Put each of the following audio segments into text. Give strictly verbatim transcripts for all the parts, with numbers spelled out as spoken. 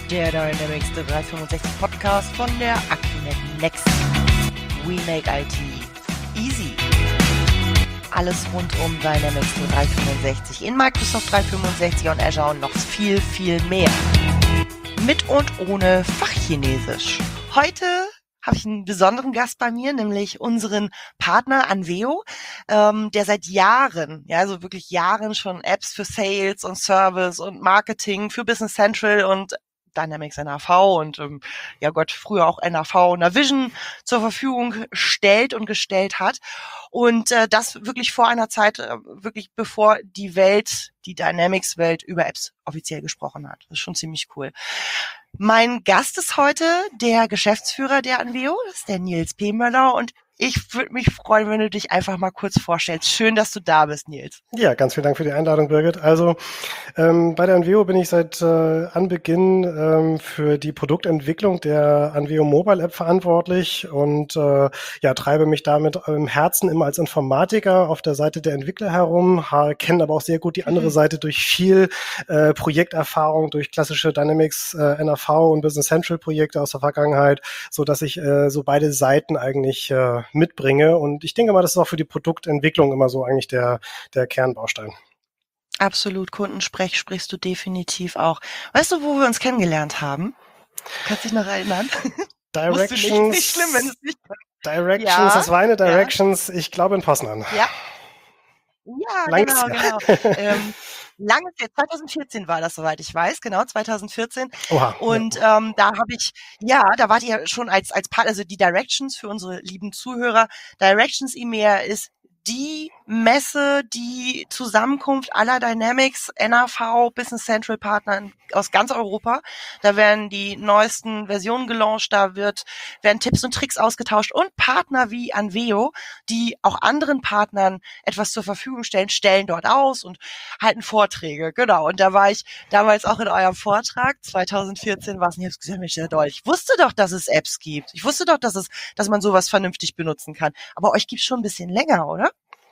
Der Dynamics dreihundertfünfundsechzig Podcast von der Acunet Next. We make I T easy. Alles rund um Dynamics dreihundertfünfundsechzig in Microsoft dreihundertfünfundsechzig und Azure und noch viel, viel mehr. Mit und ohne Fachchinesisch. Heute habe ich einen besonderen Gast bei mir, nämlich unseren Partner Anveo, ähm, der seit Jahren, ja, also wirklich Jahren schon Apps für Sales und Service und Marketing für Business Central und Dynamics N A V und ähm, ja Gott, früher auch N A V Navision zur Verfügung stellt und gestellt hat. Und äh, das wirklich vor einer Zeit, äh, wirklich bevor die Welt, die Dynamics-Welt über Apps offiziell gesprochen hat. Das ist schon ziemlich cool. Mein Gast ist heute der Geschäftsführer der Anveo, das ist der Nils P. Möller, und ich würde mich freuen, wenn du dich einfach mal kurz vorstellst. Schön, dass du da bist, Nils. Ja, ganz vielen Dank für die Einladung, Birgit. Also ähm, bei der Anveo bin ich seit äh, Anbeginn ähm, für die Produktentwicklung der Anveo Mobile App verantwortlich und äh, ja, treibe mich damit im Herzen immer als Informatiker auf der Seite der Entwickler herum, kenne aber auch sehr gut die andere mhm. Seite durch viel äh, Projekterfahrung, durch klassische Dynamics äh, N A V und Business Central Projekte aus der Vergangenheit, so dass ich äh, so beide Seiten eigentlich äh, mitbringe. Und ich denke mal, das ist auch für die Produktentwicklung immer so eigentlich der, der Kernbaustein. Absolut. Kundensprech sprichst du definitiv auch. Weißt du, wo wir uns kennengelernt haben? Kannst du dich noch erinnern? Directions. Nicht, nicht schlimm, wenn es nicht Directions, ja, das war eine Directions, ja. Ich glaube in Poznan. Ja. Ja, Langes genau, Jahr. genau. ähm, langes Jahr, zwanzig vierzehn war das, soweit ich weiß, genau, zwanzig vierzehn. Oha, und ja. ähm, da habe ich, ja, da wart ihr schon als als Part, also die Directions für unsere lieben Zuhörer. Directions E M E A ist die Messe, die Zusammenkunft aller Dynamics, N A V, Business Central Partner aus ganz Europa. Da werden die neuesten Versionen gelauncht, da wird, werden Tipps und Tricks ausgetauscht und Partner wie Anveo, die auch anderen Partnern etwas zur Verfügung stellen, stellen dort aus und halten Vorträge. Genau. Und da war ich damals auch in eurem Vortrag, zwanzig vierzehn war es, und ich habe gesagt, Mensch, der Doll, ich wusste doch, dass es Apps gibt. Ich wusste doch, dass es, dass man sowas vernünftig benutzen kann. Aber euch gibt's schon ein bisschen länger, oder?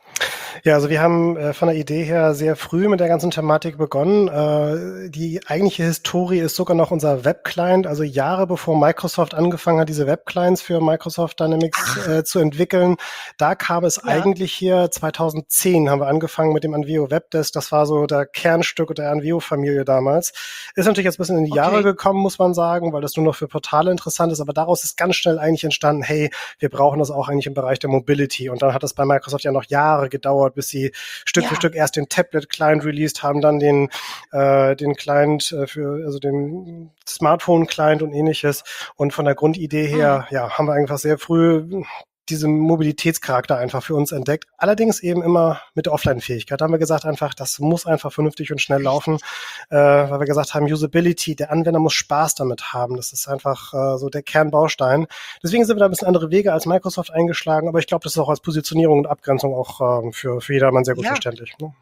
Ja, also wir haben äh, von der Idee her sehr früh mit der ganzen Thematik begonnen. Äh, die eigentliche Historie ist sogar noch unser Webclient, also Jahre bevor Microsoft angefangen hat, diese Webclients für Microsoft Dynamics äh, zu entwickeln. Da kam es ja. eigentlich hier, zwanzig zehn haben wir angefangen mit dem Anveo Webdesk. Das war so der Kernstück der Anveo-Familie damals. Ist natürlich jetzt ein bisschen in die okay. Jahre gekommen, muss man sagen, weil das nur noch für Portale interessant ist. Aber daraus ist ganz schnell eigentlich entstanden, hey, wir brauchen das auch eigentlich im Bereich der Mobility. Und dann hat das bei Microsoft ja noch Jahre gedauert, bis sie Stück ja. für Stück erst den Tablet-Client released haben, dann den äh, den Client äh, für, also den Smartphone-Client und ähnliches. Und von der Grundidee her, mhm. ja, haben wir einfach sehr früh diesen Mobilitätscharakter einfach für uns entdeckt. Allerdings eben immer mit der Offline-Fähigkeit. Da haben wir gesagt einfach, das muss einfach vernünftig und schnell laufen, äh, weil wir gesagt haben, Usability, der Anwender muss Spaß damit haben. Das ist einfach äh, so der Kernbaustein. Deswegen sind wir da ein bisschen andere Wege als Microsoft eingeschlagen, aber ich glaube, das ist auch als Positionierung und Abgrenzung auch äh, für, für jedermann sehr gut ja. verständlich. Ne?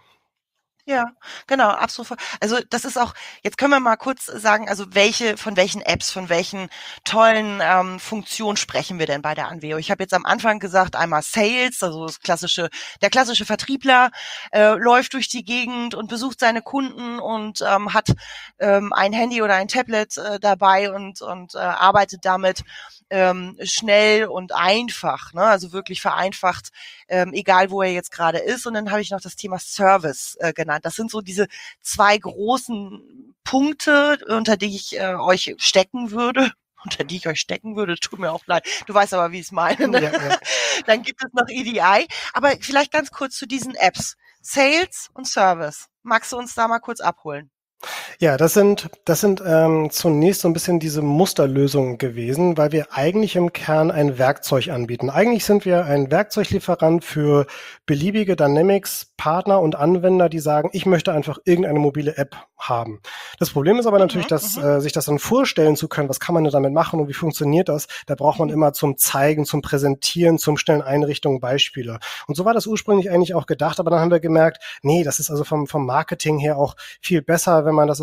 Ja, genau, absolut. Also das ist auch, jetzt können wir mal kurz sagen, also welche, von welchen Apps, von welchen tollen ähm, Funktionen sprechen wir denn bei der Anveo? Ich habe jetzt am Anfang gesagt, einmal Sales, also das klassische, der klassische Vertriebler äh, läuft durch die Gegend und besucht seine Kunden und ähm, hat ähm, ein Handy oder ein Tablet äh, dabei und, und äh, arbeitet damit ähm, schnell und einfach, ne? Also wirklich vereinfacht, ähm, egal wo er jetzt gerade ist. Und dann habe ich noch das Thema Service äh, genannt. Das sind so diese zwei großen Punkte, unter die ich äh, euch stecken würde. Unter die ich euch stecken würde, tut mir auch leid. Du weißt aber, wie ich es meine. Ne? Ja, ja. Dann gibt es noch E D I. Aber vielleicht ganz kurz zu diesen Apps. Sales und Service. Magst du uns da mal kurz abholen? Ja, das sind das sind ähm, zunächst so ein bisschen diese Musterlösungen gewesen, weil wir eigentlich im Kern ein Werkzeug anbieten. Eigentlich sind wir ein Werkzeuglieferant für beliebige Dynamics-Partner und Anwender, die sagen, ich möchte einfach irgendeine mobile App haben. Das Problem ist aber natürlich, mhm, dass äh, sich das dann vorstellen zu können, was kann man denn damit machen und wie funktioniert das, da braucht man immer zum Zeigen, zum Präsentieren, zum schnellen Einrichtungen Beispiele. Und so war das ursprünglich eigentlich auch gedacht, aber dann haben wir gemerkt, nee, das ist also vom vom Marketing her auch viel besser, wenn man das also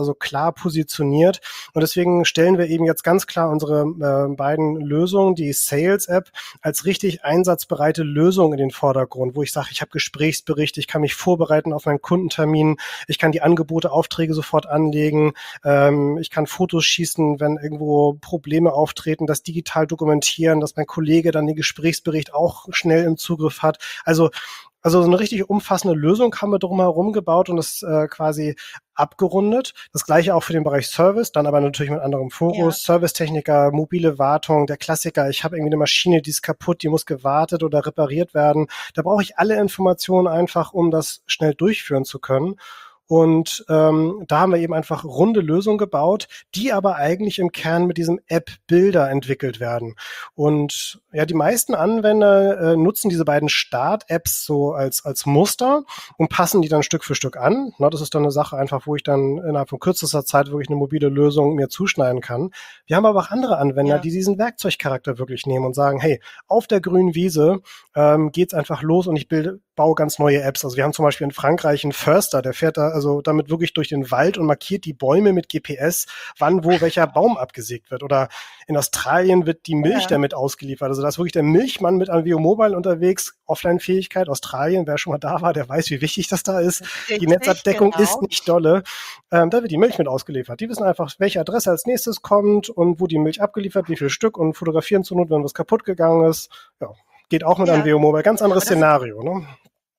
also klar positioniert. Und deswegen stellen wir eben jetzt ganz klar unsere äh, beiden Lösungen, die Sales-App, als richtig einsatzbereite Lösung in den Vordergrund, wo ich sage, ich habe Gesprächsberichte, ich kann mich vorbereiten auf meinen Kundentermin, ich kann die Angebote, Aufträge sofort anlegen, ähm, ich kann Fotos schießen, wenn irgendwo Probleme auftreten, das digital dokumentieren, dass mein Kollege dann den Gesprächsbericht auch schnell im Zugriff hat. Also Also so eine richtig umfassende Lösung haben wir drumherum gebaut und das äh, quasi abgerundet. Das gleiche auch für den Bereich Service, dann aber natürlich mit anderem Fokus. Ja. Servicetechniker, mobile Wartung, der Klassiker, ich habe irgendwie eine Maschine, die ist kaputt, die muss gewartet oder repariert werden. Da brauche ich alle Informationen einfach, um das schnell durchführen zu können. Und ähm, da haben wir eben einfach runde Lösungen gebaut, die aber eigentlich im Kern mit diesem App-Builder entwickelt werden. Und ja, die meisten Anwender äh, nutzen diese beiden Start-Apps so als als Muster und passen die dann Stück für Stück an. Na, das ist dann eine Sache einfach, wo ich dann innerhalb von kürzester Zeit wirklich eine mobile Lösung mir zuschneiden kann. Wir haben aber auch andere Anwender, ja. die diesen Werkzeugcharakter wirklich nehmen und sagen, hey, auf der grünen Wiese ähm, geht's einfach los und ich bilde, baue ganz neue Apps. Also wir haben zum Beispiel in Frankreich einen Förster, der fährt da also damit wirklich durch den Wald und markiert die Bäume mit G P S, wann wo welcher Baum abgesägt wird. Oder in Australien wird die Milch ja. damit ausgeliefert. Also da ist wirklich der Milchmann mit Envio Mobile unterwegs, Offline-Fähigkeit, Australien, wer schon mal da war, der weiß, wie wichtig das da ist. Richtig, die Netzabdeckung genau. ist nicht dolle. Ähm, da wird die Milch mit ausgeliefert. Die wissen einfach, welche Adresse als nächstes kommt und wo die Milch abgeliefert, wie viel Stück und fotografieren zur Not, wenn was kaputt gegangen ist. Ja, geht auch mit ja. Envio Mobile. Ganz anderes Szenario, ne?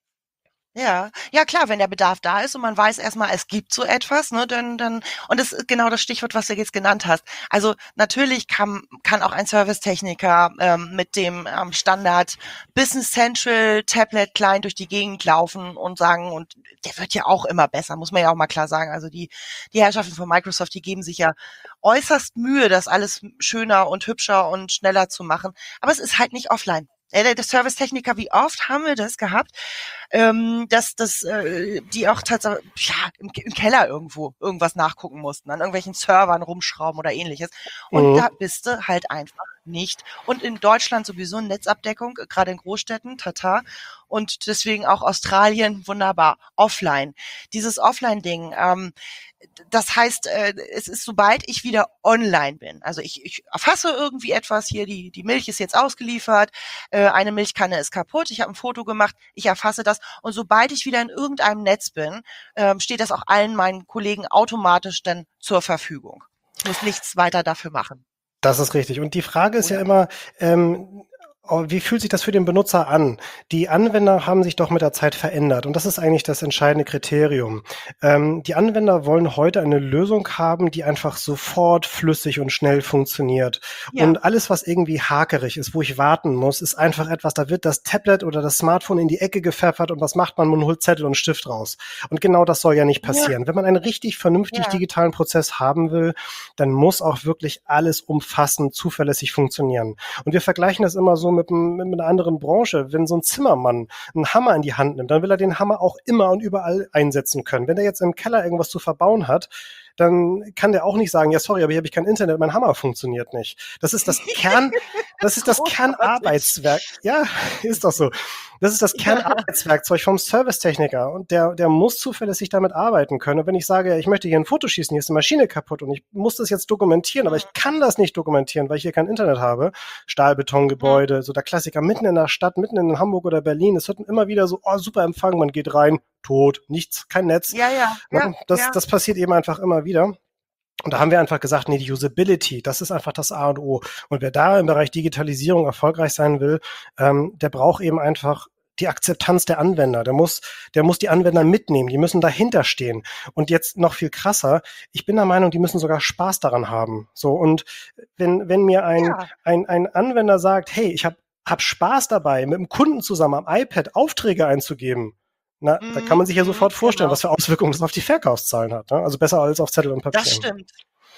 Ja, ja klar, wenn der Bedarf da ist und man weiß erstmal, es gibt so etwas, ne, dann, dann, und das ist genau das Stichwort, was du jetzt genannt hast. Also natürlich kann, kann auch ein Servicetechniker ähm, mit dem ähm, Standard Business Central Tablet Client durch die Gegend laufen und sagen, und der wird ja auch immer besser, muss man ja auch mal klar sagen. Also die, die Herrschaften von Microsoft, die geben sich ja äußerst Mühe, das alles schöner und hübscher und schneller zu machen. Aber es ist halt nicht offline. Der, der Servicetechniker, wie oft haben wir das gehabt, ähm, dass, dass äh, die auch tatsächlich ja, im, im Keller irgendwo irgendwas nachgucken mussten, an irgendwelchen Servern rumschrauben oder ähnliches. Und mhm. da bist du halt einfach nicht. Und in Deutschland sowieso Netzabdeckung, gerade in Großstädten, tata. Und deswegen auch Australien, wunderbar, offline. Dieses Offline-Ding, ähm, das heißt, äh, es ist, sobald ich wieder online bin, also ich, ich erfasse irgendwie etwas, hier die, die Milch ist jetzt ausgeliefert, äh, eine Milchkanne ist kaputt, ich habe ein Foto gemacht, ich erfasse das und sobald ich wieder in irgendeinem Netz bin, äh, steht das auch allen meinen Kollegen automatisch dann zur Verfügung. Ich muss nichts weiter dafür machen. Das ist richtig. Und die Frage ist Oder? ja immer, ähm, wie fühlt sich das für den Benutzer an? Die Anwender haben sich doch mit der Zeit verändert und das ist eigentlich das entscheidende Kriterium. Ähm, die Anwender wollen heute eine Lösung haben, die einfach sofort flüssig und schnell funktioniert. Ja. Und alles, was irgendwie hakerig ist, wo ich warten muss, ist einfach etwas, da wird das Tablet oder das Smartphone in die Ecke gepfeffert und was macht man? Man holt Zettel und Stift raus. Und genau das soll ja nicht passieren. Ja. Wenn man einen richtig vernünftig ja. digitalen Prozess haben will, dann muss auch wirklich alles umfassend, zuverlässig funktionieren. Und wir vergleichen das immer so mit, mit einer anderen Branche. Wenn so ein Zimmermann einen Hammer in die Hand nimmt, dann will er den Hammer auch immer und überall einsetzen können. Wenn er jetzt im Keller irgendwas zu verbauen hat, dann kann der auch nicht sagen, ja sorry, aber hier habe ich kein Internet, mein Hammer funktioniert nicht. Das ist das Kern, das ist das Kernarbeitswerk. Ja, ist doch so. Das ist das Kernarbeitswerkzeug vom Servicetechniker und der, der muss zuverlässig damit arbeiten können. Und wenn ich sage, ich möchte hier ein Foto schießen, hier ist eine Maschine kaputt und ich muss das jetzt dokumentieren, aber ich kann das nicht dokumentieren, weil ich hier kein Internet habe. Stahlbetongebäude, so der Klassiker mitten in der Stadt, mitten in Hamburg oder Berlin. Es wird immer wieder so, oh, super Empfang, man geht rein, tot, nichts, kein Netz. Ja, ja, ja, das, ja. das passiert eben einfach immer wieder. Und da haben wir einfach gesagt, nee, die Usability, das ist einfach das A und O. Und wer da im Bereich Digitalisierung erfolgreich sein will, ähm, der braucht eben einfach die Akzeptanz der Anwender. Der muss, der muss die Anwender mitnehmen. Die müssen dahinter stehen. Und jetzt noch viel krasser. Ich bin der Meinung, die müssen sogar Spaß daran haben. So. Und wenn, wenn mir ein, ja. ein, ein Anwender sagt, hey, ich habe hab Spaß dabei, mit dem Kunden zusammen am iPad Aufträge einzugeben, na, mm, da kann man sich ja sofort vorstellen, genau. was für Auswirkungen das auf die Verkaufszahlen hat. Ne? Also besser als auf Zettel und Papier. Das stimmt.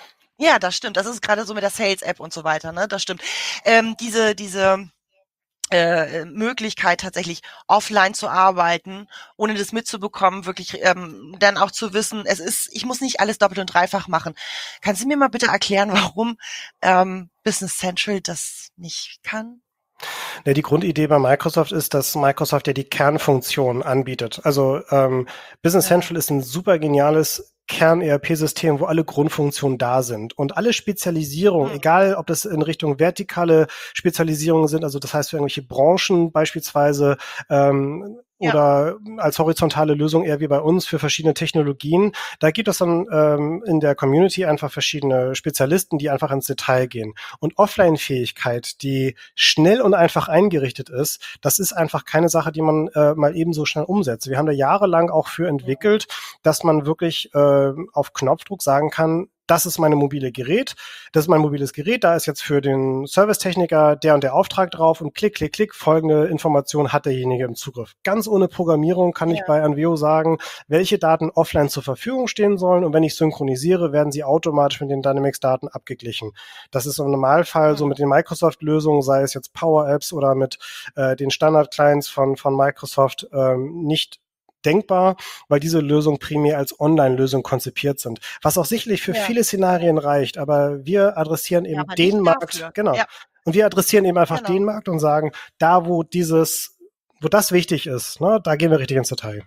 Ja, das stimmt. Das ist gerade so mit der Sales-App und so weiter. Ne, das stimmt. Ähm, diese, diese äh, Möglichkeit tatsächlich offline zu arbeiten, ohne das mitzubekommen, wirklich ähm, dann auch zu wissen, es ist, ich muss nicht alles doppelt und dreifach machen. Kannst du mir mal bitte erklären, warum ähm, Business Central das nicht kann? Ja, die Grundidee bei Microsoft ist, dass Microsoft ja die Kernfunktion anbietet. Also ähm, Business Ja. Central ist ein super geniales Kern-E R P-System, wo alle Grundfunktionen da sind. Und alle Spezialisierungen, Hm. egal ob das in Richtung vertikale Spezialisierungen sind, also das heißt für irgendwelche Branchen beispielsweise, ähm, Ja. oder als horizontale Lösung eher wie bei uns für verschiedene Technologien. Da gibt es dann ähm, in der Community einfach verschiedene Spezialisten, die einfach ins Detail gehen. Und Offline-Fähigkeit, die schnell und einfach eingerichtet ist, das ist einfach keine Sache, die man äh, mal eben so schnell umsetzt. Wir haben da jahrelang auch für entwickelt, dass man wirklich äh, auf Knopfdruck sagen kann, das ist meine mobile Gerät, das ist mein mobiles Gerät, da ist jetzt für den Servicetechniker der und der Auftrag drauf und klick, klick, klick, folgende Information hat derjenige im Zugriff. Ganz ohne Programmierung kann Ja. ich bei Anveo sagen, welche Daten offline zur Verfügung stehen sollen und wenn ich synchronisiere, werden sie automatisch mit den Dynamics-Daten abgeglichen. Das ist im Normalfall Hm. so mit den Microsoft-Lösungen, sei es jetzt Power-Apps oder mit äh, den Standard-Clients von, von Microsoft, ähm, nicht denkbar, weil diese Lösungen primär als Online-Lösung konzipiert sind. Was auch sicherlich für Ja. viele Szenarien reicht, aber wir adressieren eben Ja, aber den nicht Markt, dafür. genau. Ja. Und wir adressieren eben einfach Genau. den Markt und sagen, da wo dieses, wo das wichtig ist, ne, da gehen wir richtig ins Detail.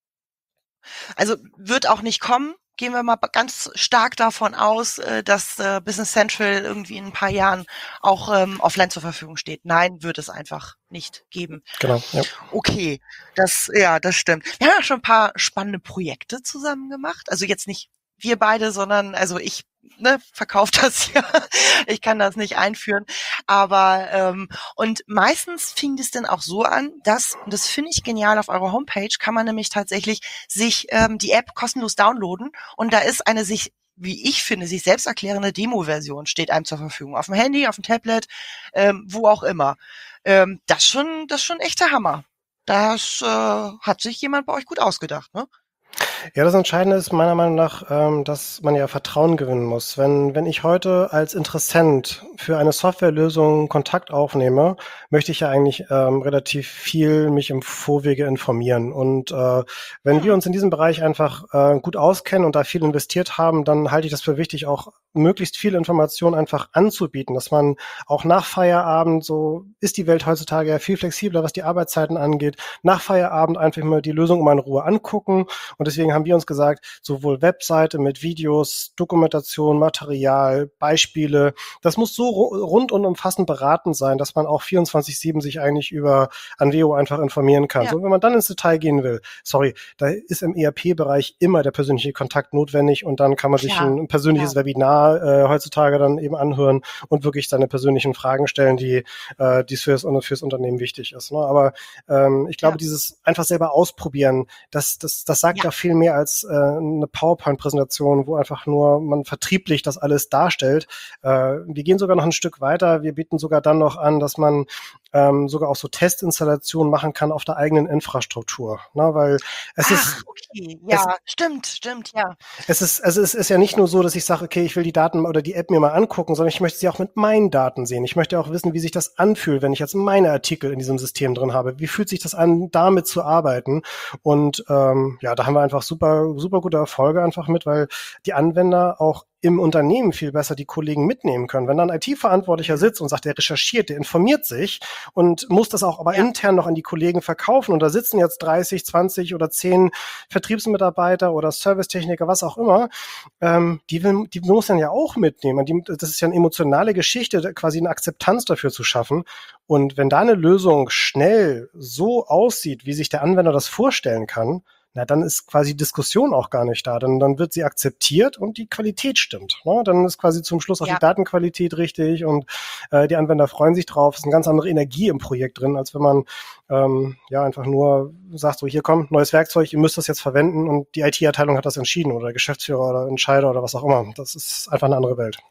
Also wird auch nicht kommen. Gehen wir mal ganz stark davon aus, äh, dass äh, Business Central irgendwie in ein paar Jahren auch ähm, offline zur Verfügung steht. Nein, wird es einfach nicht geben. Genau, ja. Okay, das, ja, das stimmt. Wir haben ja schon ein paar spannende Projekte zusammen gemacht. Also jetzt nicht wir beide, sondern, also ich, ne, verkaufe das hier. Ich kann das nicht einführen. Aber, ähm, und meistens fing das dann auch so an, dass, und das finde ich genial, auf eurer Homepage kann man nämlich tatsächlich sich ähm, die App kostenlos downloaden und da ist eine sich, wie ich finde, sich selbst erklärende Demo-Version steht einem zur Verfügung. Auf dem Handy, auf dem Tablet, ähm, wo auch immer. Ähm, das schon, das ist schon echter Hammer. Das äh, hat sich jemand bei euch gut ausgedacht, ne? Ja, das Entscheidende ist meiner Meinung nach, ähm, dass man ja Vertrauen gewinnen muss. Wenn, wenn ich heute als Interessent für eine Softwarelösung Kontakt aufnehme, möchte ich ja eigentlich ähm, relativ viel mich im Vorwege informieren. Und äh, wenn Hm. wir uns in diesem Bereich einfach äh, gut auskennen und da viel investiert haben, dann halte ich das für wichtig, auch möglichst viele Informationen einfach anzubieten, dass man auch nach Feierabend, so ist die Welt heutzutage ja viel flexibler, was die Arbeitszeiten angeht, nach Feierabend einfach mal die Lösung mal in Ruhe angucken. Und deswegen haben wir uns gesagt, sowohl Webseite mit Videos, Dokumentation, Material, Beispiele, das muss so ru- rund und umfassend beraten sein, dass man auch vierundzwanzig sieben sich eigentlich über Anveo einfach informieren kann. Ja. So, wenn man dann ins Detail gehen will, sorry, da ist im E R P-Bereich immer der persönliche Kontakt notwendig und dann kann man sich Klar, ein, ein persönliches klar. Webinar äh, heutzutage dann eben anhören und wirklich seine persönlichen Fragen stellen, die äh, die fürs, fürs Unternehmen wichtig ist. Ne? Aber ähm, ich glaube, Ja. dieses einfach selber ausprobieren, das, das, das sagt Ja. ja viel mehr als äh, eine PowerPoint-Präsentation, wo einfach nur man vertrieblich das alles darstellt. Äh, wir gehen sogar noch ein Stück weiter. Wir bieten sogar dann noch an, dass man ähm, sogar auch so Testinstallationen machen kann auf der eigenen Infrastruktur. Ne? Weil es Ach, ist okay. Ja, stimmt, stimmt, ja. es ist, also es ist ja nicht nur so, dass ich sage, okay, ich will die Daten oder die App mir mal angucken, sondern ich möchte sie auch mit meinen Daten sehen. Ich möchte auch wissen, wie sich das anfühlt, wenn ich jetzt meine Artikel in diesem System drin habe. Wie fühlt sich das an, damit zu arbeiten? Und ähm, ja, da haben wir einfach super, super gute Erfolge einfach mit, weil die Anwender auch im Unternehmen viel besser die Kollegen mitnehmen können. Wenn dann ein I T-Verantwortlicher sitzt und sagt, der recherchiert, der informiert sich und muss das auch aber Ja. intern noch an die Kollegen verkaufen und da sitzen jetzt dreißig, zwanzig oder zehn Vertriebsmitarbeiter oder Servicetechniker, was auch immer, ähm, die, will, die muss dann ja auch mitnehmen. Die, das ist ja eine emotionale Geschichte, quasi eine Akzeptanz dafür zu schaffen. Und wenn da eine Lösung schnell so aussieht, wie sich der Anwender das vorstellen kann, na, dann ist quasi Diskussion auch gar nicht da. Dann, dann wird sie akzeptiert und die Qualität stimmt. Ne? Dann ist quasi zum Schluss auch Ja. die Datenqualität richtig und äh, die Anwender freuen sich drauf. Es ist eine ganz andere Energie im Projekt drin, als wenn man ähm, ja einfach nur sagt, so hier kommt neues Werkzeug, ihr müsst das jetzt verwenden und die I T-Abteilung hat das entschieden oder der Geschäftsführer oder Entscheider oder was auch immer. Das ist einfach eine andere Welt.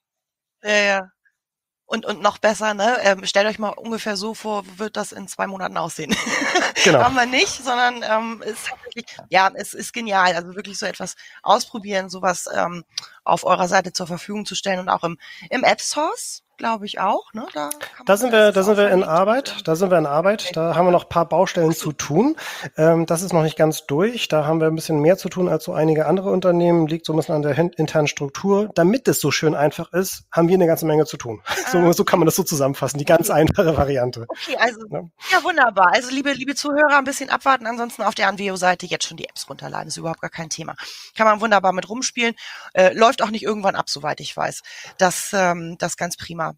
Ja, ja. Und, und noch besser, ne? Ähm, stellt euch mal ungefähr so vor, wie wird das in zwei Monaten aussehen? Genau. Haben wir nicht, sondern ähm, ist tatsächlich, ja, es ist genial. Also wirklich so etwas ausprobieren, sowas ähm, auf eurer Seite zur Verfügung zu stellen und auch im, im App Source. glaube ich auch. Ne? Da, kann Da man, sind da ist wir, da es sind auch wir in verlinkt. Arbeit. Da sind wir in Arbeit. Da haben wir noch ein paar Baustellen Ach so. zu tun. Ähm, das ist noch nicht ganz durch. Da haben wir ein bisschen mehr zu tun als so einige andere Unternehmen. Liegt so ein bisschen an der hin- internen Struktur. Damit es so schön einfach ist, haben wir eine ganze Menge zu tun. Ah, So, so kann man das so zusammenfassen. Die ganz okay. einfache Variante. Okay, also Ne? ja, wunderbar. Also liebe, liebe Zuhörer, ein bisschen abwarten. Ansonsten auf der Anveo-Seite jetzt schon die Apps runterladen. Ist überhaupt gar kein Thema. Kann man wunderbar mit rumspielen. Äh, läuft auch nicht irgendwann ab, soweit ich weiß. Das, ähm, das ganz prima.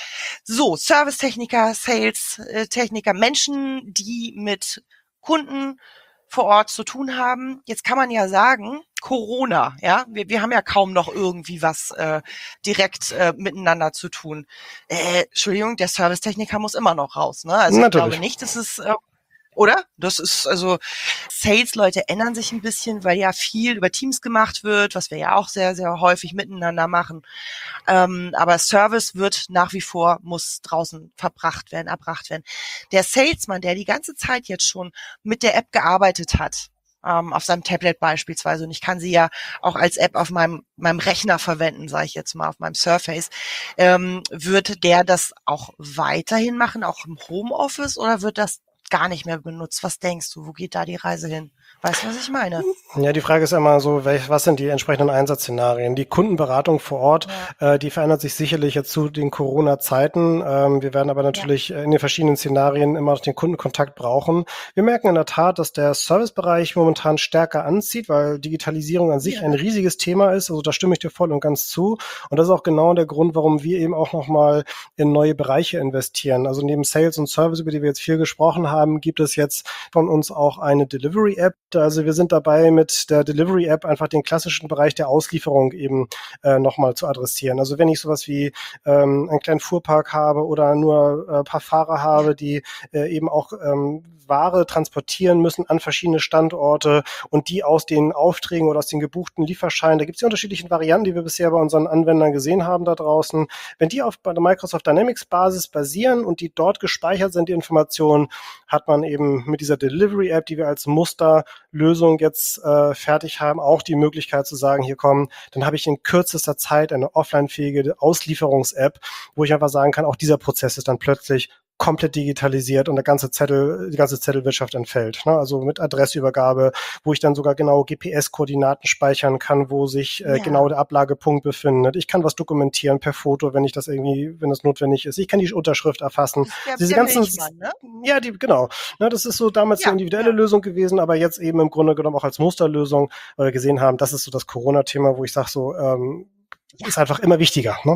So, Servicetechniker, Sales-Techniker, Menschen, die mit Kunden vor Ort zu tun haben. Jetzt kann man ja sagen, Corona, ja, wir, wir haben ja kaum noch irgendwie was äh, direkt äh, miteinander zu tun. Äh, Entschuldigung, der Servicetechniker muss immer noch raus, ne? Also ich glaube Natürlich. nicht, dass es äh, oder? Das ist also, Sales-Leute ändern sich ein bisschen, weil ja viel über Teams gemacht wird, was wir ja auch sehr, sehr häufig miteinander machen. Ähm, aber Service wird nach wie vor, muss draußen verbracht werden, erbracht werden. Der Salesman, der die ganze Zeit jetzt schon mit der App gearbeitet hat, ähm, auf seinem Tablet beispielsweise, und ich kann sie ja auch als App auf meinem, meinem Rechner verwenden, sage ich jetzt mal, auf meinem Surface, ähm, wird der das auch weiterhin machen, auch im Homeoffice, oder wird das gar nicht mehr benutzt? Was denkst du? Wo geht da die Reise hin? Weißt du, was ich meine? Ja, die Frage ist immer so, welch, was sind die entsprechenden Einsatzszenarien? Die Kundenberatung vor Ort, Ja, äh, die verändert sich sicherlich jetzt zu den Corona-Zeiten. Ähm, wir werden aber ja, natürlich äh, in den verschiedenen Szenarien immer noch den Kundenkontakt brauchen. Wir merken in der Tat, dass der Servicebereich momentan stärker anzieht, weil Digitalisierung an sich ein ja, riesiges Thema ist. Also da stimme ich dir voll und ganz zu. Und das ist auch genau der Grund, warum wir eben auch nochmal in neue Bereiche investieren. Also neben Sales und Service, über die wir jetzt viel gesprochen haben, gibt es jetzt von uns auch eine Delivery-App. Also wir sind dabei, mit der Delivery-App einfach den klassischen Bereich der Auslieferung eben äh, nochmal zu adressieren. Also wenn ich sowas wie ähm, einen kleinen Fuhrpark habe oder nur ein äh, paar Fahrer ja, habe, die äh, eben auch ähm, Ware transportieren müssen an verschiedene Standorte und die aus den Aufträgen oder aus den gebuchten Lieferscheinen, da gibt es die unterschiedlichen Varianten, die wir bisher bei unseren Anwendern gesehen haben da draußen. Wenn die auf bei der Microsoft Dynamics Basis basieren und die dort gespeichert sind, die Informationen, hat man eben mit dieser Delivery-App, die wir als Musterlösung jetzt äh, fertig haben, auch die Möglichkeit zu sagen, hier kommen, dann habe ich in kürzester Zeit eine offline-fähige Auslieferungs-App, wo ich einfach sagen kann, auch dieser Prozess ist dann plötzlich komplett digitalisiert und der ganze Zettel, die ganze Zettelwirtschaft entfällt. Ne? Also mit Adressübergabe, wo ich dann sogar genau G P S-Koordinaten speichern kann, wo sich äh, genau ja. der Ablagepunkt befindet. Ich kann was dokumentieren per Foto, wenn ich das irgendwie, wenn das notwendig ist. Ich kann die Unterschrift erfassen. Das ist der, Diese der ganzen, Milchmann, ne? ja, die, genau. Ne, das ist so damals eine Ja, individuelle ja. Lösung gewesen, aber jetzt eben im Grunde genommen auch als Musterlösung, weil wir gesehen haben, das ist so das Corona-Thema, wo ich sage so, ähm, Ja, ist einfach immer wichtiger. Ne?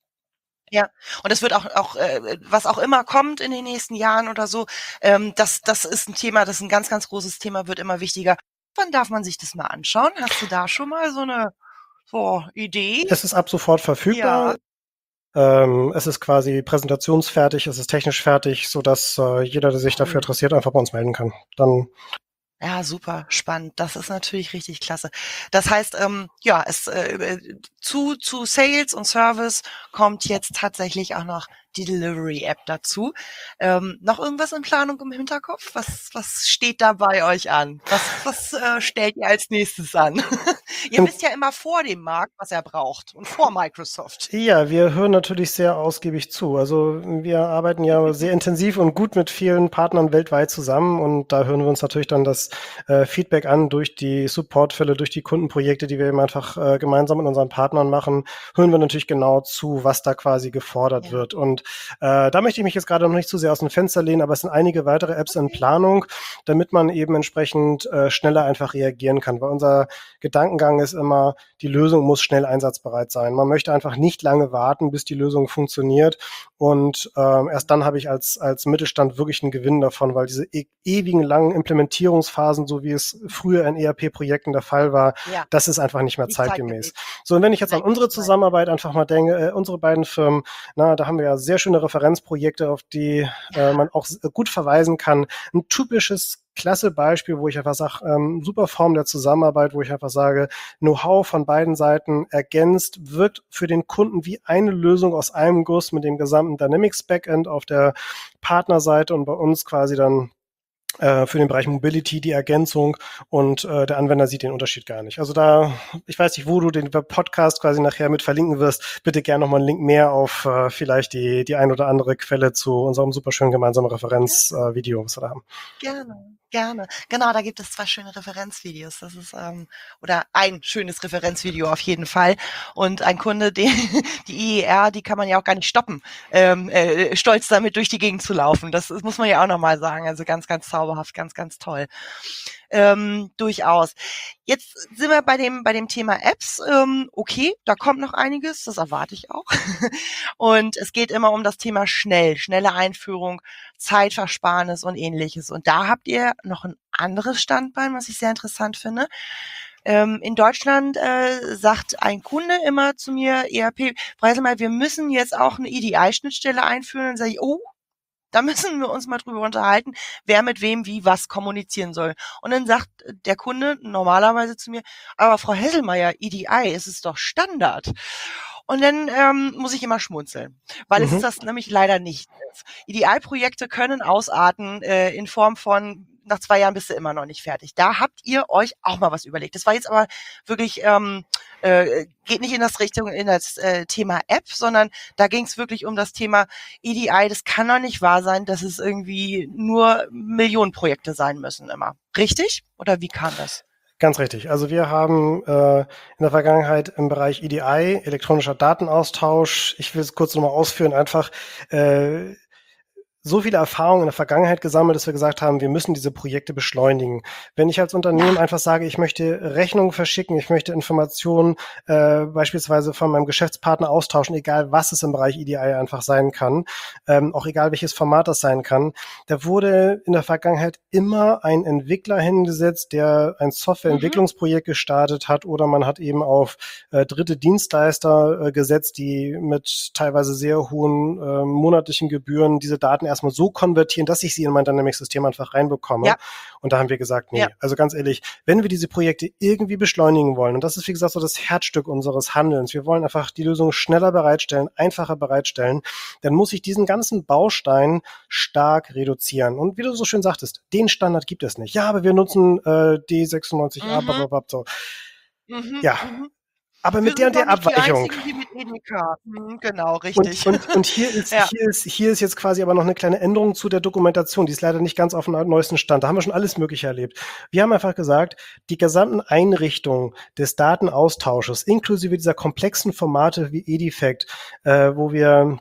ja. Und es wird auch, auch äh, was auch immer kommt in den nächsten Jahren oder so, ähm, das, das ist ein Thema, das ist ein ganz, ganz großes Thema, wird immer wichtiger. Wann darf man sich das mal anschauen? Hast du da schon mal so eine so, Idee? Es ist ab sofort Ja. verfügbar. Ähm, es ist quasi präsentationsfertig, es ist technisch fertig, sodass äh, jeder, der sich dafür Cool. interessiert, einfach bei uns melden kann. Dann Ja, super spannend. Das ist natürlich richtig klasse. Das heißt, ähm, ja, es äh, zu zu Sales und Service kommt jetzt tatsächlich auch noch die Delivery-App dazu. Ähm, noch irgendwas in Planung im Hinterkopf? Was was steht da bei euch an? Was was äh, stellt ihr als nächstes an? Ihr wisst ja immer vor dem Markt, was er braucht und vor Microsoft. ja, wir hören natürlich sehr ausgiebig zu. Also wir arbeiten ja sehr intensiv und gut mit vielen Partnern weltweit zusammen und da hören wir uns natürlich dann das äh, Feedback an durch die Supportfälle, durch die Kundenprojekte, die wir eben einfach äh, gemeinsam mit unseren Partnern machen, hören wir natürlich genau zu, was da quasi gefordert Ja, wird. Und äh, da möchte ich mich jetzt gerade noch nicht zu sehr aus dem Fenster lehnen, aber es sind einige weitere Apps in okay. Planung, damit man eben entsprechend äh, schneller einfach reagieren kann. Weil unser Gedankengang ist immer, die Lösung muss schnell einsatzbereit sein. Man möchte einfach nicht lange warten, bis die Lösung funktioniert. Und ähm, erst dann habe ich als, als Mittelstand wirklich einen Gewinn davon, weil diese e ewigen langen Implementierungsphasen, so wie es früher in E R P-Projekten der Fall war, Ja, das ist einfach nicht mehr nicht zeitgemäß. zeitgemäß. So, und wenn ich jetzt an Nein, unsere nicht zeitgemäß. Zusammenarbeit einfach mal denke, äh, unsere beiden Firmen, na, da haben wir ja sehr schöne Referenzprojekte, auf die äh, man auch gut verweisen kann. Ein typisches klasse Beispiel, wo ich einfach sage, ähm, super Form der Zusammenarbeit, wo ich einfach sage, Know-how von beiden Seiten ergänzt, wirkt für den Kunden wie eine Lösung aus einem Guss mit dem gesamten Dynamics Backend auf der Partnerseite und bei uns quasi dann äh, für den Bereich Mobility die Ergänzung und äh, der Anwender sieht den Unterschied gar nicht. Also da, ich weiß nicht, wo du den Podcast quasi nachher mit verlinken wirst, bitte gerne nochmal einen Link mehr auf äh, vielleicht die die ein oder andere Quelle zu unserem super schönen gemeinsamen Referenzvideo, äh, was wir da haben. Gerne, gerne. Genau, da gibt es zwei schöne Referenzvideos. Das ist, ähm, oder ein schönes Referenzvideo auf jeden Fall. Und ein Kunde, den, die I E R, die kann man ja auch gar nicht stoppen, ähm, äh, stolz damit durch die Gegend zu laufen. Das, das muss man ja auch nochmal sagen. Also ganz, ganz zauberhaft, ganz, ganz toll. Ähm, durchaus. Jetzt sind wir bei dem bei dem Thema Apps. Ähm, okay, da kommt noch einiges, das erwarte ich auch. Und es geht immer um das Thema schnell, schnelle Einführung, Zeitversparnis und ähnliches. Und da habt ihr noch ein anderes Standbein, was ich sehr interessant finde. Ähm, in Deutschland äh, sagt ein Kunde immer zu mir, E R P, Preise mal, wir müssen jetzt auch eine E D I-Schnittstelle einführen. Und dann sage ich, oh, da müssen wir uns mal drüber unterhalten, wer mit wem wie was kommunizieren soll. Und dann sagt der Kunde normalerweise zu mir, aber Frau Hesselmeier, E D I, es ist doch Standard. Und dann ähm, muss ich immer schmunzeln, weil mhm. es das nämlich leider nicht ist. E D I-Projekte können ausarten äh, in Form von, nach zwei Jahren bist du immer noch nicht fertig. Da habt ihr euch auch mal was überlegt. Das war jetzt aber wirklich, ähm, äh, geht nicht in das Richtung, in das äh, Thema App, sondern da ging es wirklich um das Thema E D I. Das kann doch nicht wahr sein, dass es irgendwie nur Millionenprojekte sein müssen immer. Richtig? Oder wie kam das? Ganz richtig. Also wir haben äh, in der Vergangenheit im Bereich E D I, elektronischer Datenaustausch, ich will es kurz nochmal ausführen, einfach äh, so viele Erfahrungen in der Vergangenheit gesammelt, dass wir gesagt haben, wir müssen diese Projekte beschleunigen. Wenn ich als Unternehmen einfach sage, ich möchte Rechnungen verschicken, ich möchte Informationen äh, beispielsweise von meinem Geschäftspartner austauschen, egal was es im Bereich E D I einfach sein kann, ähm, auch egal welches Format das sein kann, da wurde in der Vergangenheit immer ein Entwickler hingesetzt, der ein Softwareentwicklungsprojekt gestartet hat, oder man hat eben auf äh, dritte Dienstleister äh, gesetzt, die mit teilweise sehr hohen äh, monatlichen Gebühren diese Daten erstmal so konvertieren, dass ich sie in mein Dynamics-System einfach reinbekomme. Ja. Und da haben wir gesagt, nee, ja. also ganz ehrlich, wenn wir diese Projekte irgendwie beschleunigen wollen, und das ist wie gesagt so das Herzstück unseres Handelns, wir wollen einfach die Lösung schneller bereitstellen, einfacher bereitstellen, dann muss ich diesen ganzen Baustein stark reduzieren. Und wie du so schön sagtest, den Standard gibt es nicht. Ja, aber wir nutzen äh, D sechsundneunzig A, mhm. blablabla, so. Mhm, ja, mhm. Aber mit der und der Abweichung. Die einzigen, die mit E D K. Hm, genau, richtig. Und, und, und hier, ist, ja. hier, ist, hier ist jetzt quasi aber noch eine kleine Änderung zu der Dokumentation. Die ist leider nicht ganz auf dem neuesten Stand. Da haben wir schon alles Mögliche erlebt. Wir haben einfach gesagt, die gesamten Einrichtungen des Datenaustausches, inklusive dieser komplexen Formate wie Edifact, äh, wo wir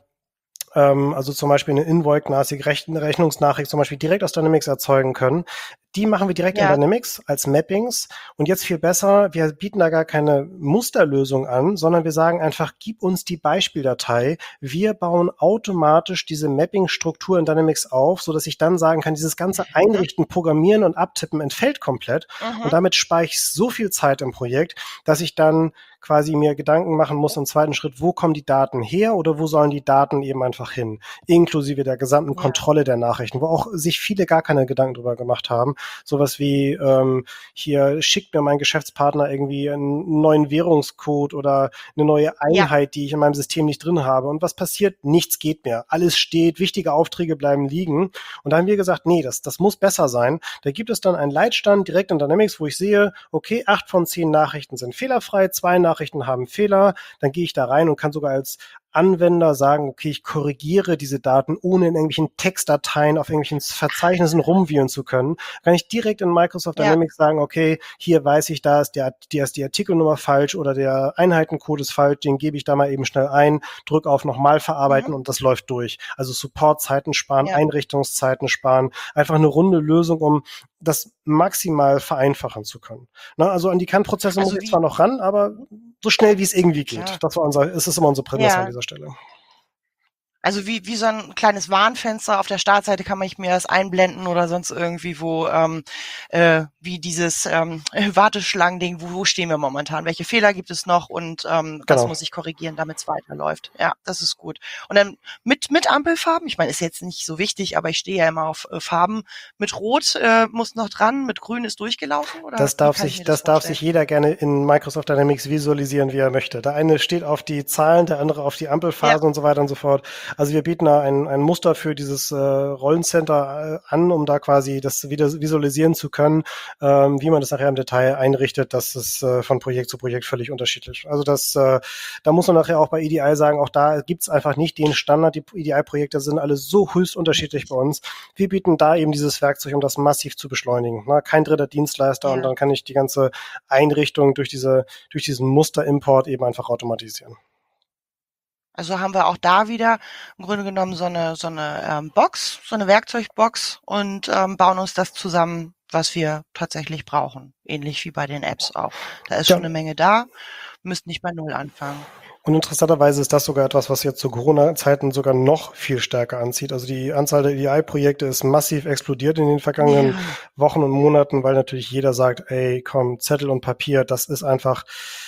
ähm, also zum Beispiel eine Invoice-Nachricht, Rechnungsnachricht zum Beispiel direkt aus Dynamics erzeugen können. Die machen wir direkt ja. in Dynamics als Mappings. Und jetzt viel besser, wir bieten da gar keine Musterlösung an, sondern wir sagen einfach, gib uns die Beispieldatei. Wir bauen automatisch diese Mapping-Struktur in Dynamics auf, sodass ich dann sagen kann, dieses ganze Einrichten, Programmieren und Abtippen entfällt komplett. Mhm. Und damit spare ich so viel Zeit im Projekt, dass ich dann quasi mir Gedanken machen muss im zweiten Schritt, wo kommen die Daten her oder wo sollen die Daten eben einfach hin, inklusive der gesamten ja. Kontrolle der Nachrichten, wo auch sich viele gar keine Gedanken drüber gemacht haben. Sowas wie, ähm, hier schickt mir mein Geschäftspartner irgendwie einen neuen Währungscode oder eine neue Einheit, ja. die ich in meinem System nicht drin habe. Und was passiert? Nichts geht mehr. Alles steht, wichtige Aufträge bleiben liegen. Und da haben wir gesagt, nee, das, das muss besser sein. Da gibt es dann einen Leitstand direkt in Dynamics, wo ich sehe, okay, acht von zehn Nachrichten sind fehlerfrei, zwei Nachrichten haben Fehler. Dann gehe ich da rein und kann sogar als Anwender sagen, okay, ich korrigiere diese Daten, ohne in irgendwelchen Textdateien auf irgendwelchen Verzeichnissen rumwühlen zu können. Kann ich direkt in Microsoft Dynamics ja. sagen, okay, hier weiß ich, da ist, der, da ist die Artikelnummer falsch oder der Einheitencode ist falsch, den gebe ich da mal eben schnell ein, drücke auf nochmal verarbeiten mhm. und das läuft durch. Also Supportzeiten sparen, ja. Einrichtungszeiten sparen, einfach eine runde Lösung, um das maximal vereinfachen zu können. Na, also an die Kernprozesse also muss ich zwar noch ran, aber so schnell wie es irgendwie geht. Klar. Das war unser, es ist immer unsere Prämisse ja. an dieser Stelle. Also wie wie so ein kleines Warnfenster auf der Startseite kann man ich mir das einblenden oder sonst irgendwie, wo ähm, äh, wie dieses ähm, Warteschlangending, wo, wo stehen wir momentan, welche Fehler gibt es noch und ähm, genau. das muss ich korrigieren, damit es weiterläuft. Ja, das ist gut. Und dann mit mit Ampelfarben, ich meine, ist jetzt nicht so wichtig, aber ich stehe ja immer auf äh, Farben. Mit Rot äh, muss noch dran, mit Grün ist durchgelaufen, oder? Das darf sich das, das darf sich jeder gerne in Microsoft Dynamics visualisieren, wie er möchte. Der eine steht auf die Zahlen, der andere auf die Ampelphasen ja. und so weiter und so fort. Also wir bieten da ein, ein Muster für dieses äh, Rollencenter äh, an, um da quasi das wieder visualisieren zu können, ähm, wie man das nachher im Detail einrichtet. Das ist äh, von Projekt zu Projekt völlig unterschiedlich. Also das, äh, da muss man nachher auch bei E D I sagen, auch da gibt's einfach nicht den Standard. Die E D I-Projekte sind alle so höchst unterschiedlich bei uns. Wir bieten da eben dieses Werkzeug, um das massiv zu beschleunigen. Na, kein dritter Dienstleister, ja. Und dann kann ich die ganze Einrichtung durch diese, durch diesen Musterimport eben einfach automatisieren. Also haben wir auch da wieder im Grunde genommen so eine so eine ähm, Box, so eine Werkzeugbox und ähm, bauen uns das zusammen, was wir tatsächlich brauchen. Ähnlich wie bei den Apps auch. Da ist ja schon eine Menge da, müsst nicht bei Null anfangen. Und interessanterweise ist das sogar etwas, was jetzt zu Corona-Zeiten sogar noch viel stärker anzieht. Also die Anzahl der E D I-Projekte ist massiv explodiert in den vergangenen ja. Wochen und Monaten, weil natürlich jeder sagt, ey, komm, Zettel und Papier, das ist einfach,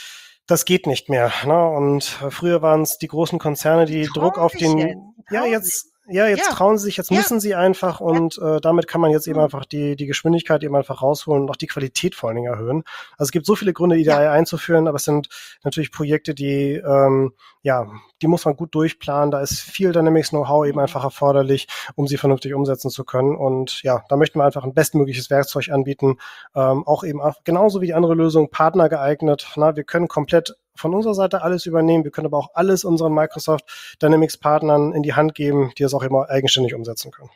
das geht nicht mehr. Ne? Und früher waren es die großen Konzerne, die Traum Druck auf den, jetzt. ja, jetzt, ja, jetzt ja. trauen sie sich, jetzt ja. müssen sie einfach und ja. äh, damit kann man jetzt eben mhm. einfach die, die Geschwindigkeit eben einfach rausholen und auch die Qualität vor allen Dingen erhöhen. Also es gibt so viele Gründe, E D I ja. einzuführen, aber es sind natürlich Projekte, die, ähm, ja, die muss man gut durchplanen. Da ist viel Dynamics-Know-how eben einfach erforderlich, um sie vernünftig umsetzen zu können. Und ja, da möchten wir einfach ein bestmögliches Werkzeug anbieten, ähm, auch eben auch genauso wie die andere Lösung Partner geeignet. Na, wir können komplett von unserer Seite alles übernehmen. Wir können aber auch alles unseren Microsoft Dynamics Partnern in die Hand geben, die es auch immer eigenständig umsetzen können.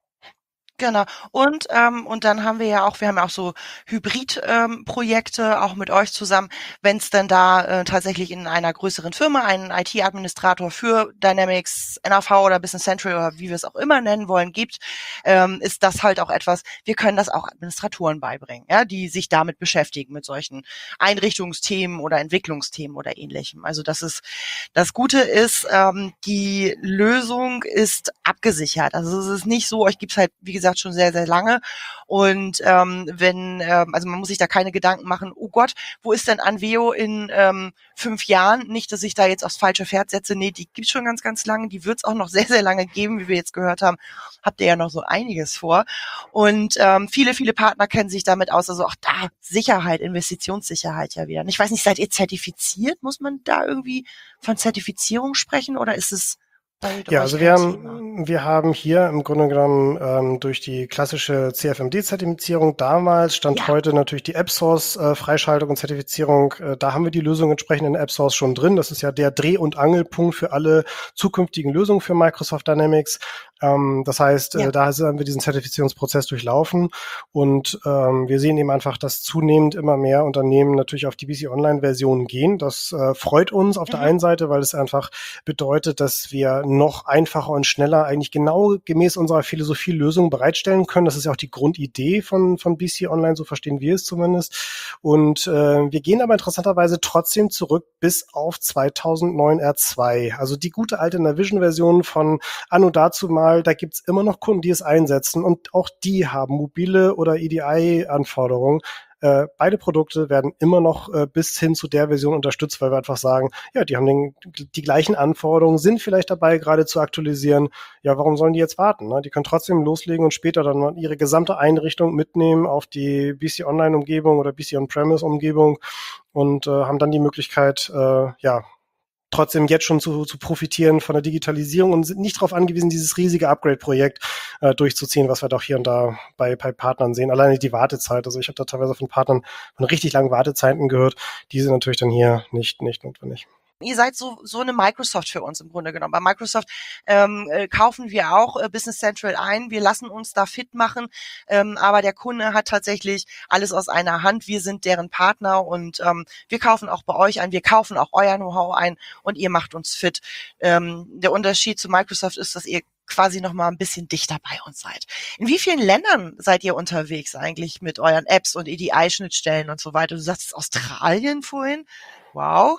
Genau. Und ähm, und dann haben wir ja auch, wir haben ja auch so Hybrid-Projekte, ähm, auch mit euch zusammen, wenn es dann da äh, tatsächlich in einer größeren Firma einen I T-Administrator für Dynamics, N A V oder Business Central oder wie wir es auch immer nennen wollen, gibt, ähm, ist das halt auch etwas, wir können das auch Administratoren beibringen, ja, die sich damit beschäftigen, mit solchen Einrichtungsthemen oder Entwicklungsthemen oder ähnlichem. Also das ist, das Gute ist, ähm, die Lösung ist abgesichert. Also es ist nicht so, euch gibt's halt, wie gesagt, schon sehr, sehr lange. Und ähm, wenn, ähm, also man muss sich da keine Gedanken machen, oh Gott, wo ist denn Anveo in ähm, fünf Jahren? Nicht, dass ich da jetzt aufs falsche Pferd setze. Nee, die gibt's schon ganz, ganz lange. Die wird's auch noch sehr, sehr lange geben, wie wir jetzt gehört haben. Habt ihr ja noch so einiges vor. Und ähm, viele, viele Partner kennen sich damit aus. Also auch da Sicherheit, Investitionssicherheit ja wieder. Und ich weiß nicht, seid ihr zertifiziert? Muss man da irgendwie von Zertifizierung sprechen oder ist es Ja, also wir haben, wir haben hier im Grunde genommen ähm, durch die klassische C F M D-Zertifizierung damals, stand ja. heute natürlich die AppSource-Freischaltung äh, und Zertifizierung. Äh, da haben wir die Lösung entsprechend in AppSource schon drin. Das ist ja der Dreh- und Angelpunkt für alle zukünftigen Lösungen für Microsoft Dynamics. Ähm, das heißt, ja. äh, da haben wir diesen Zertifizierungsprozess durchlaufen und ähm, wir sehen eben einfach, dass zunehmend immer mehr Unternehmen natürlich auf die B C Online-Version gehen. Das äh, freut uns auf mhm. der einen Seite, weil es einfach bedeutet, dass wir noch einfacher und schneller eigentlich genau gemäß unserer Philosophie Lösungen bereitstellen können. Das ist ja auch die Grundidee von von B C Online, so verstehen wir es zumindest. Und äh, wir gehen aber interessanterweise trotzdem zurück bis auf zweitausendneun R zwei. Also die gute alte Navision-Version von anno dazu mal. Da gibt's immer noch Kunden, die es einsetzen und auch die haben mobile oder E D I-Anforderungen. Äh, beide Produkte werden immer noch äh, bis hin zu der Version unterstützt, weil wir einfach sagen, ja, die haben den, die gleichen Anforderungen, sind vielleicht dabei, gerade zu aktualisieren. Ja, warum sollen die jetzt warten? Ne? Die können trotzdem loslegen und später dann mal ihre gesamte Einrichtung mitnehmen auf die B C Online-Umgebung oder B C On-Premise-Umgebung und äh, haben dann die Möglichkeit, äh, ja, trotzdem jetzt schon zu, zu profitieren von der Digitalisierung und sind nicht darauf angewiesen, dieses riesige Upgrade-Projekt äh, durchzuziehen, was wir doch hier und da bei, bei Partnern sehen. Alleine die Wartezeit. Also ich habe da teilweise von Partnern von richtig langen Wartezeiten gehört. Die sind natürlich dann hier nicht, nicht notwendig. Ihr seid so so eine Microsoft für uns im Grunde genommen. Bei Microsoft ähm, äh, kaufen wir auch äh, Business Central ein. Wir lassen uns da fit machen, ähm, aber der Kunde hat tatsächlich alles aus einer Hand. Wir sind deren Partner und ähm, wir kaufen auch bei euch ein. Wir kaufen auch euer Know-how ein und ihr macht uns fit. Ähm, der Unterschied zu Microsoft ist, dass ihr quasi noch mal ein bisschen dichter bei uns seid. In wie vielen Ländern seid ihr unterwegs eigentlich mit euren Apps und E D I-Schnittstellen und so weiter? Du sagst Australien vorhin. Wow.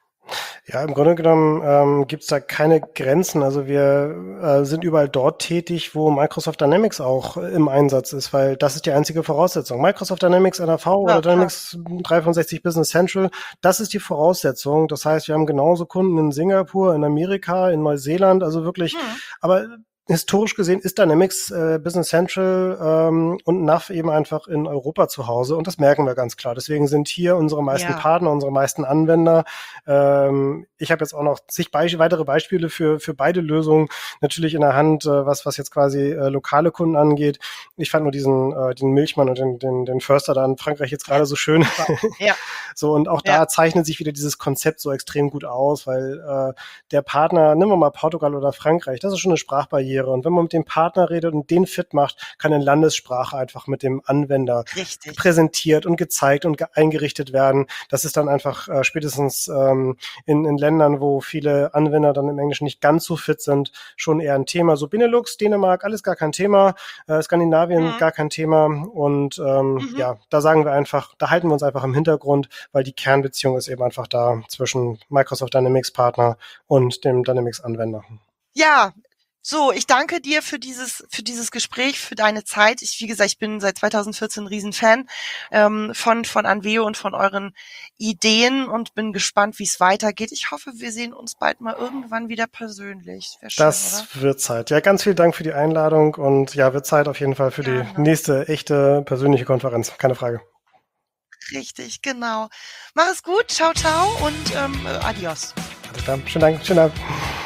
Ja, im Grunde genommen ähm, gibt es da keine Grenzen. Also wir äh, sind überall dort tätig, wo Microsoft Dynamics auch äh, im Einsatz ist, weil das ist die einzige Voraussetzung. Microsoft Dynamics N A V ja, oder Dynamics dreihundertfünfundsechzig Business Central, das ist die Voraussetzung. Das heißt, wir haben genauso Kunden in Singapur, in Amerika, in Neuseeland, also wirklich, hm. aber historisch gesehen ist Dynamics äh, Business Central ähm, und N A V eben einfach in Europa zu Hause und das merken wir ganz klar. Deswegen sind hier unsere meisten Ja. Partner, unsere meisten Anwender. Ähm, ich habe jetzt auch noch zig Be- weitere Beispiele für für beide Lösungen natürlich in der Hand, äh, was was jetzt quasi äh, lokale Kunden angeht. Ich fand nur diesen äh, den Milchmann und den den, den Förster da in Frankreich jetzt gerade so schön. Ja. So, und auch da Ja. zeichnet sich wieder dieses Konzept so extrem gut aus, weil äh, der Partner, nehmen wir mal Portugal oder Frankreich, das ist schon eine Sprachbarriere. Und wenn man mit dem Partner redet und den fit macht, kann eine Landessprache einfach mit dem Anwender Richtig. präsentiert und gezeigt und ge- eingerichtet werden. Das ist dann einfach äh, spätestens ähm, in, in Ländern, wo viele Anwender dann im Englischen nicht ganz so fit sind, schon eher ein Thema. So Benelux, Dänemark, alles gar kein Thema. Äh, Skandinavien, Mhm. gar kein Thema. Und ähm, Mhm. ja, da sagen wir einfach, da halten wir uns einfach im Hintergrund, weil die Kernbeziehung ist eben einfach da zwischen Microsoft Dynamics Partner und dem Dynamics Anwender. Ja, so, ich danke dir für dieses, für dieses Gespräch, für deine Zeit. Ich, wie gesagt, ich bin seit zweitausendvierzehn ein Riesenfan ähm, von, von Anveo und von euren Ideen und bin gespannt, wie es weitergeht. Ich hoffe, wir sehen uns bald mal irgendwann wieder persönlich. Wäre schön, Das oder? wird Zeit. Ja, ganz vielen Dank für die Einladung und ja, wird Zeit auf jeden Fall für Gerne. die nächste echte persönliche Konferenz. Keine Frage. Richtig, genau. Mach es gut, ciao, ciao und ähm, adios. Alles klar. Schönen Dank. Schönen Abend.